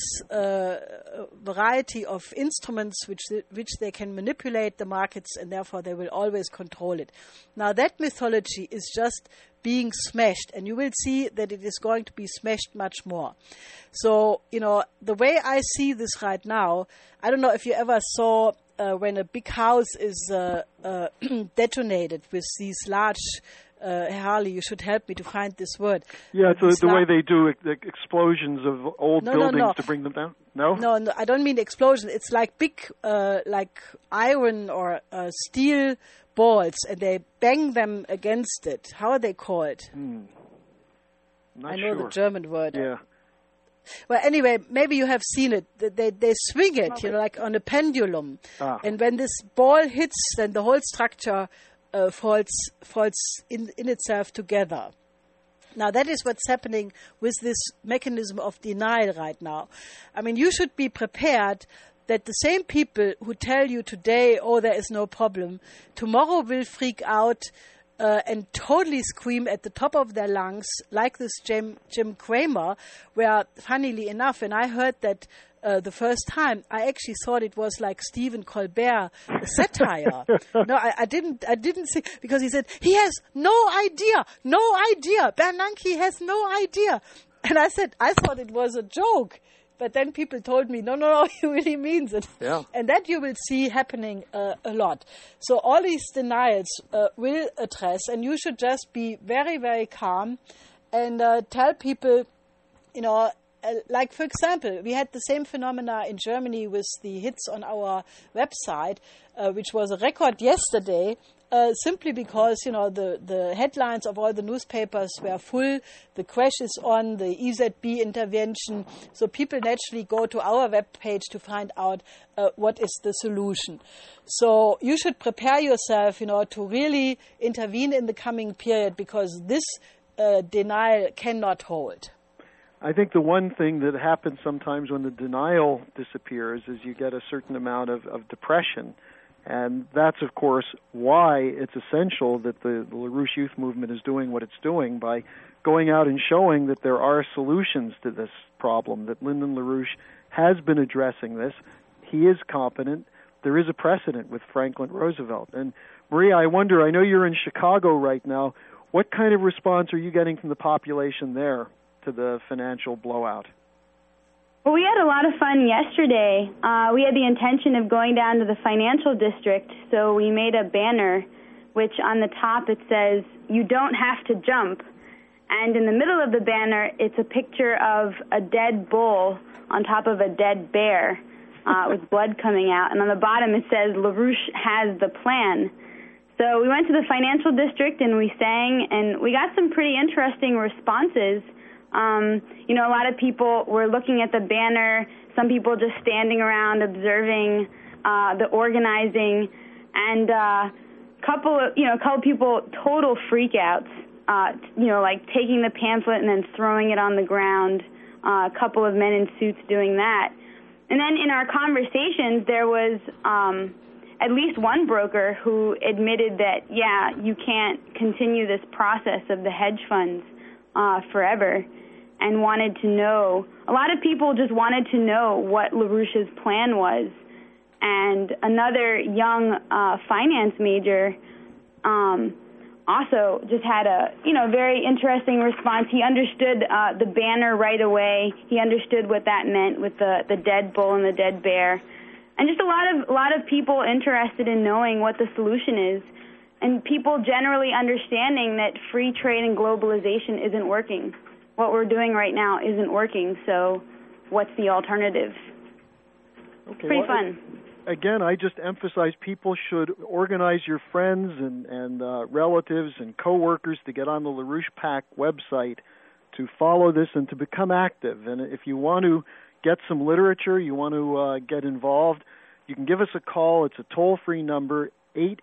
D: variety of instruments which they can manipulate the markets, and therefore they will always control it. Now, that mythology is just being smashed, and you will see that it is going to be smashed much more. So, the way I see this right now, I don't know if you ever saw when a big house is detonated with these large Harley, you should help me to find this word.
A: Yeah, it's the way they do explosions of old buildings to bring them down. No,
D: I don't mean explosion. It's like big, like iron or steel balls and they bang them against it. How are they called?
A: Not
D: I know
A: sure.
D: the German word.
A: Yeah.
D: Well, anyway, maybe you have seen it. They swing it, like on a pendulum. And when this ball hits, then the whole structure falls in itself together. Now, that is what's happening with this mechanism of denial right now. I mean, you should be prepared that the same people who tell you today, oh, there is no problem, tomorrow will freak out and totally scream at the top of their lungs, like this Jim Cramer, where, funnily enough, when I heard that the first time, I actually thought it was like Stephen Colbert satire. No, I didn't see, because he said, he has no idea. Bernanke has no idea. And I said, I thought it was a joke. But then people told me, no, he really means it. Yeah. And that you will see happening a lot. So all these denials will address, and you should just be very, very calm and tell people, like, for example, we had the same phenomena in Germany with the hits on our website, which was a record yesterday, simply because, the headlines of all the newspapers were full, the crash is on, the EZB intervention, so people naturally go to our webpage to find out what is the solution. So you should prepare yourself, to really intervene in the coming period, because this denial cannot hold.
A: I think the one thing that happens sometimes when the denial disappears is you get a certain amount of depression. And that's, of course, why it's essential that the LaRouche Youth Movement is doing what it's doing by going out and showing that there are solutions to this problem, that Lyndon LaRouche has been addressing this. He is competent. There is a precedent with Franklin Roosevelt. And, Maria, I wonder, I know you're in Chicago right now. What kind of response are you getting from the population there to the financial blowout?
E: Well, we had a lot of fun yesterday. We had the intention of going down to the financial district, so we made a banner, which on the top it says, "You don't have to jump." And in the middle of the banner, it's a picture of a dead bull on top of a dead bear with blood coming out. And on the bottom it says, "LaRouche has the plan." So we went to the financial district and we sang, and we got some pretty interesting responses. A lot of people were looking at the banner, some people just standing around observing the organizing, and a couple people total freakouts, like taking the pamphlet and then throwing it on the ground, a couple of men in suits doing that. And then in our conversations, there was at least one broker who admitted that, you can't continue this process of the hedge funds forever, and wanted to know, a lot of people just wanted to know what LaRouche's plan was. And another young finance major also just had a, very interesting response. He understood the banner right away. He understood what that meant with the dead bull and the dead bear. And just a lot of people interested in knowing what the solution is, and people generally understanding that free trade and globalization isn't working. What we're doing right now isn't working, so what's the alternative?
A: Okay,
E: pretty fun.
A: Again, I just emphasize people should organize your friends and relatives and coworkers to get on the LaRouche PAC website to follow this and to become active. And if you want to get some literature, you want to get involved, you can give us a call. It's a toll-free number,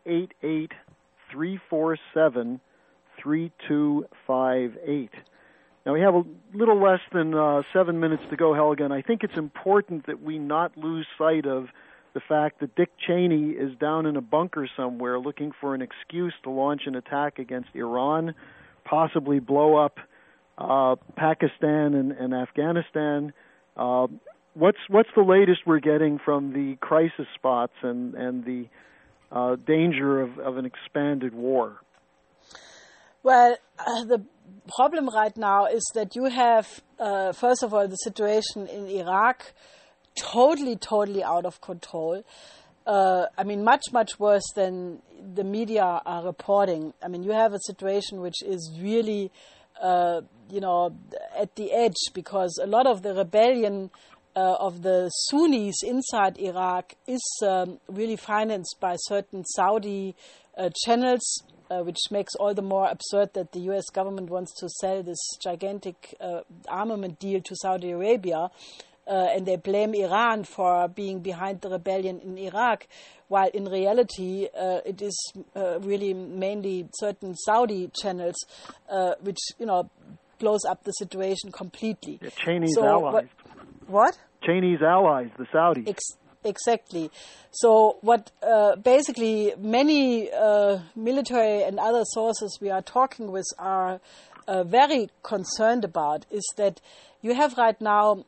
A: 888-347-3258. Now, we have a little less than 7 minutes to go, Helga, and I think it's important that we not lose sight of the fact that Dick Cheney is down in a bunker somewhere looking for an excuse to launch an attack against Iran, possibly blow up Pakistan and Afghanistan. What's the latest we're getting from the crisis spots and the danger of an expanded war?
D: Well, the problem right now is that you have, first of all, the situation in Iraq totally out of control. Much worse than the media are reporting. You have a situation which is really, at the edge, because a lot of the rebellion of the Sunnis inside Iraq is really financed by certain Saudi channels, which makes all the more absurd that the U.S. government wants to sell this gigantic armament deal to Saudi Arabia, and they blame Iran for being behind the rebellion in Iraq, while in reality it is really mainly certain Saudi channels which, blows up the situation completely.
A: Yeah, Chinese allies.
D: What?
A: Chinese allies, the Saudis.
D: Exactly. So what basically many military and other sources we are talking with are very concerned about is that you have right now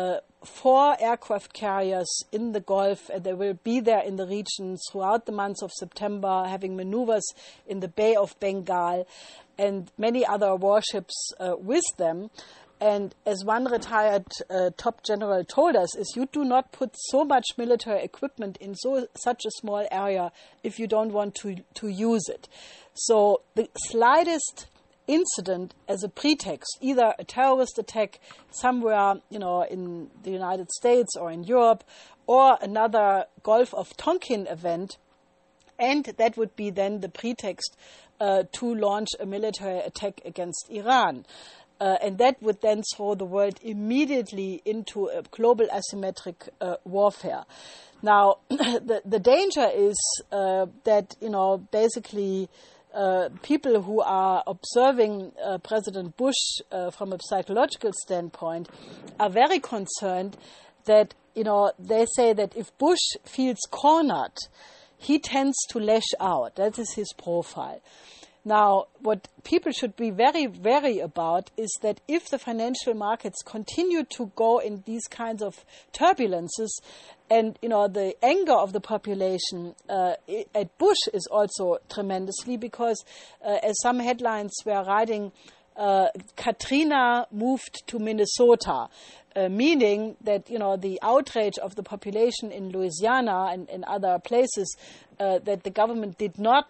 D: 4 aircraft carriers in the Gulf, and they will be there in the region throughout the months of September, having maneuvers in the Bay of Bengal, and many other warships with them. And as one retired top general told us, is you do not put so much military equipment in such a small area if you don't want to use it. So the slightest incident as a pretext, either a terrorist attack somewhere, in the United States or in Europe, or another Gulf of Tonkin event, and that would be then the pretext to launch a military attack against Iran. And that would then throw the world immediately into a global asymmetric warfare. Now, the danger is that, basically people who are observing President Bush from a psychological standpoint are very concerned that, they say that if Bush feels cornered, he tends to lash out. That is his profile. Now, what people should be very wary about is that if the financial markets continue to go in these kinds of turbulences, and the anger of the population at Bush is also tremendously, because as some headlines were writing, Katrina moved to Minnesota, meaning that the outrage of the population in Louisiana and in other places that the government did not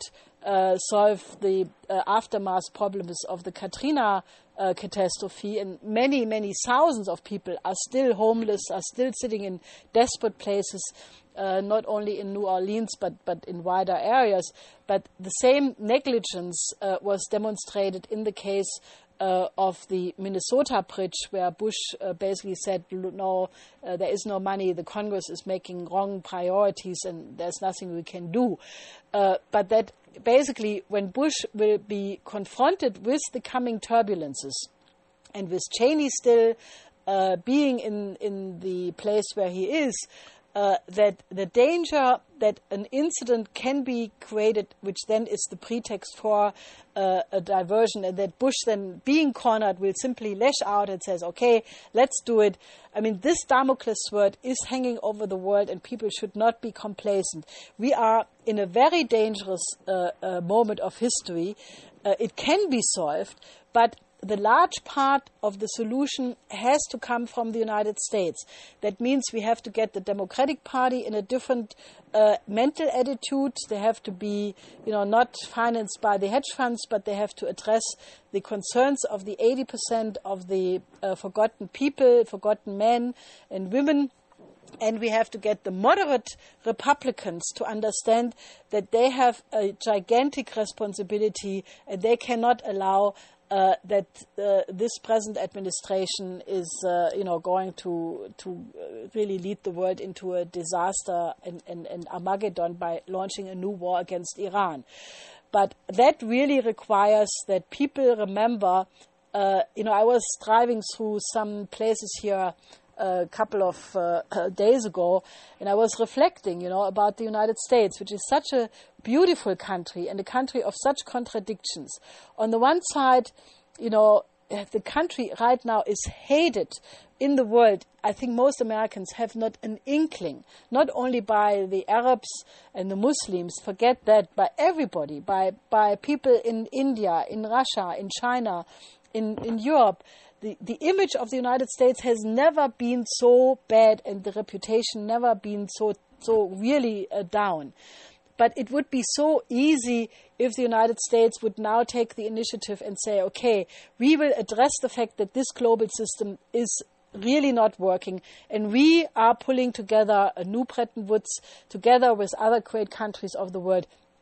D: solve the aftermath problems of the Katrina catastrophe, and many, many thousands of people are still homeless, are still sitting in desperate places, not only in New Orleans but in wider areas. But the same negligence was demonstrated in the case of the Minnesota bridge, where Bush basically said, no, there is no money, the Congress is making wrong priorities and there's nothing we can do. But that basically when Bush will be confronted with the coming turbulences, and with Cheney still being in the place where he is, that the danger that an incident can be created, which then is the pretext for a diversion, and that Bush then being cornered will simply lash out and says, okay, let's do it. I mean, this Damocles sword is hanging over the world, and people should not be complacent. We are in a very dangerous moment of history. It can be solved, but the large part of the solution has to come from the United States. That means we have to get the Democratic Party in a different mental attitude. They have to be, not financed by the hedge funds, but they have to address the concerns of the 80% of the forgotten people, forgotten men and women. And we have to get the moderate Republicans to understand that they have a gigantic responsibility, and they cannot allow that this present administration is, going to really lead the world into a disaster and Armageddon by launching a new war against Iran. But that really requires that people remember. I was driving through some places here a couple of days ago, and I was reflecting, about the United States, which is such a beautiful country and a country of such contradictions. On the one side, the country right now is hated in the world. I think most Americans have not an inkling, not only by the Arabs and the Muslims, forget that, by everybody, by people in India, in Russia, in China, in Europe. The image of the United States has never been so bad, and the reputation never been so really down. But it would be so easy if the United States would now take the initiative and say, okay, we will address the fact that this global system is really not working, and we are pulling together a new Bretton Woods together with other great countries of the world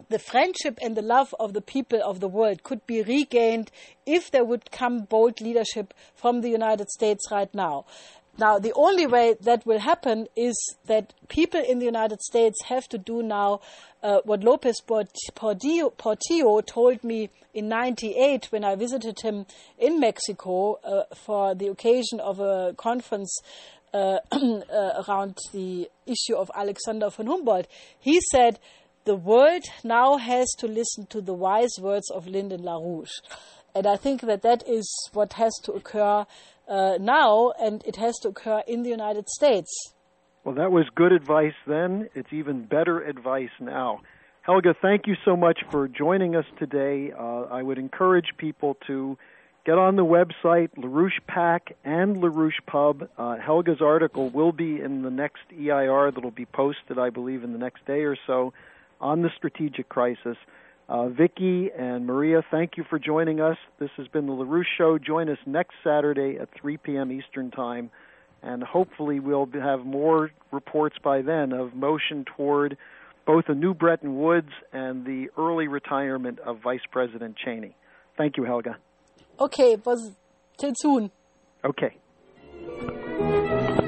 D: the friendship and the love of the people of the world could be regained if there would come bold leadership from the United States right now. Now, the only way that will happen is that people in the United States have to do now what Lopez Portillo told me in '98 when I visited him in Mexico for the occasion of a conference around the issue of Alexander von Humboldt. He said, the world now has to listen to the wise words of Lyndon LaRouche. And I think that is what has to occur now, and it has to occur in the United States.
A: Well, that was good advice then. It's even better advice now. Helga, thank you so much for joining us today. I would encourage people to get on the website, LaRouche PAC and LaRouche Pub. Helga's article will be in the next EIR that will be posted, I believe, in the next day or so on the strategic crisis. Vicki and Maria, thank you for joining us. This has been the LaRouche Show. Join us next Saturday at 3 p.m. Eastern Time, and hopefully we'll have more reports by then of motion toward both a new Bretton Woods and the early retirement of Vice President Cheney. Thank you, Helga.
D: Okay, till soon.
A: Okay.